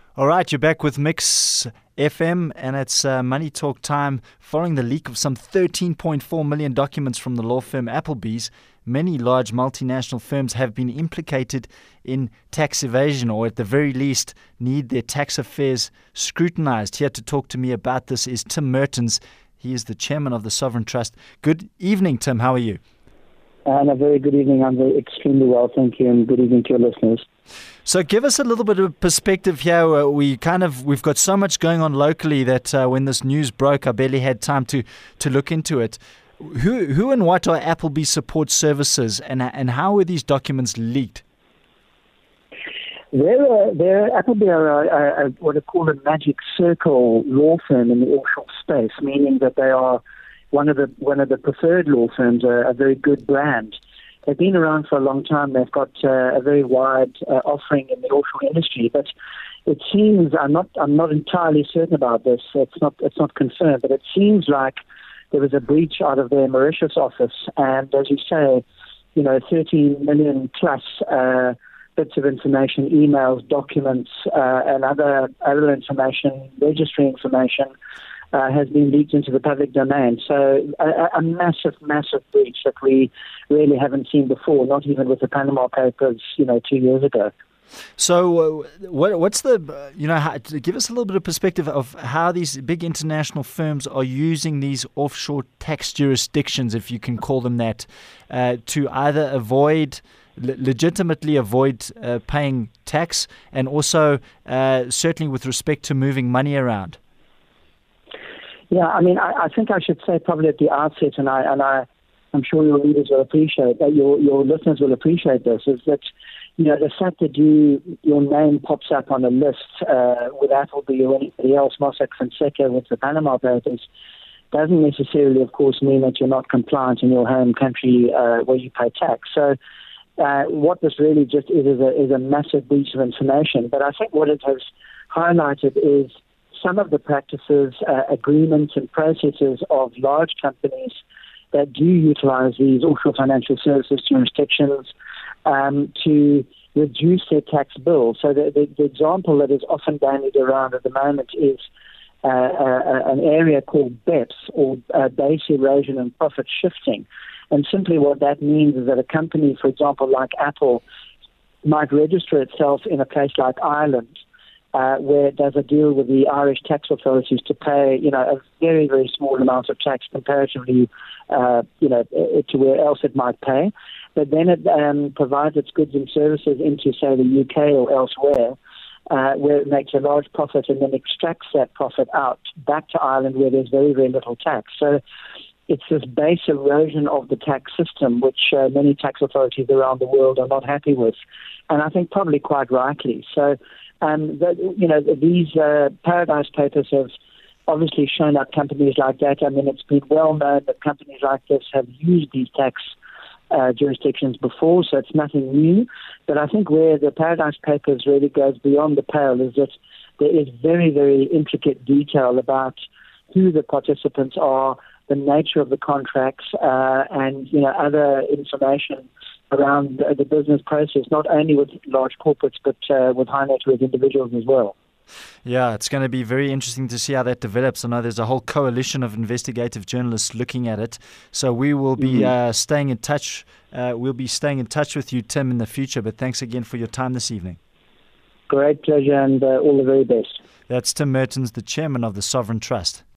All right, you're back with Mix FM, and it's Money Talk time. Following the leak of some 13.4 million documents from the law firm Applebee's, many large multinational firms have been implicated in tax evasion, or at the very least need their tax affairs scrutinized. Here to talk to me about this is Tim Mertens. He is the chairman of the Sovereign Trust. Good evening, Tim. How are you? And a very good evening. I'm extremely well, thank you, and good evening to your listeners. So give us a little bit of perspective here. We've got so much going on locally that when this news broke, I barely had time to look into it. Who and what are Applebee support services, and how were these documents leaked? Applebee are what are called a magic circle law firm in the offshore space, meaning that they are one of the preferred law firms, a very good brand. They've been around for a long time. They've got a very wide offering in the offshore industry, but it seems I'm not entirely certain about this. It's not confirmed, but it seems like there was a breach out of their Mauritius office, and as you say, 13 million plus bits of information, emails, documents, and other information, registry information, has been leaked into the public domain. So a massive, massive breach that we really haven't seen before, not even with the Panama Papers, 2 years ago. So what's give us a little bit of perspective of how these big international firms are using these offshore tax jurisdictions, if you can call them that, to either legitimately avoid paying tax, and also certainly with respect to moving money around. Yeah, I think I should say probably at the outset, and I'm sure your readers will appreciate that, your listeners will appreciate this, is that the fact that your name pops up on a list with Applebee or anybody else, Mossack Fonseca with the Panama Papers, doesn't necessarily, of course, mean that you're not compliant in your home country where you pay tax. So what this really just is a massive breach of information. But I think what it has highlighted is some of the practices, agreements and processes of large companies that do utilize these offshore financial services jurisdictions to reduce their tax bill. So the example that is often bandied around at the moment is an area called BEPS, or base erosion and profit shifting. And simply what that means is that a company, for example, like Apple, might register itself in a place like Ireland, where it does a deal with the Irish tax authorities to pay, a very, very small amount of tax comparatively, to where else it might pay. But then it provides its goods and services into, say, the UK or elsewhere, where it makes a large profit and then extracts that profit out back to Ireland, where there's very, very little tax. So it's this base erosion of the tax system, which many tax authorities around the world are not happy with, and I think probably quite rightly. So these Paradise Papers have obviously shown up companies like that. It's been well known that companies like this have used these tax jurisdictions before, so it's nothing new. But I think where the Paradise Papers really goes beyond the pale is that there is very, very intricate detail about who the participants are, the nature of the contracts, and other information around the business process, not only with large corporates, but with high net worth individuals as well. Yeah, it's going to be very interesting to see how that develops. I know there's a whole coalition of investigative journalists looking at it. So we will be staying in touch. We'll be staying in touch with you, Tim, in the future. But thanks again for your time this evening. Great pleasure, and all the very best. That's Tim Mertens, the chairman of the Sovereign Trust.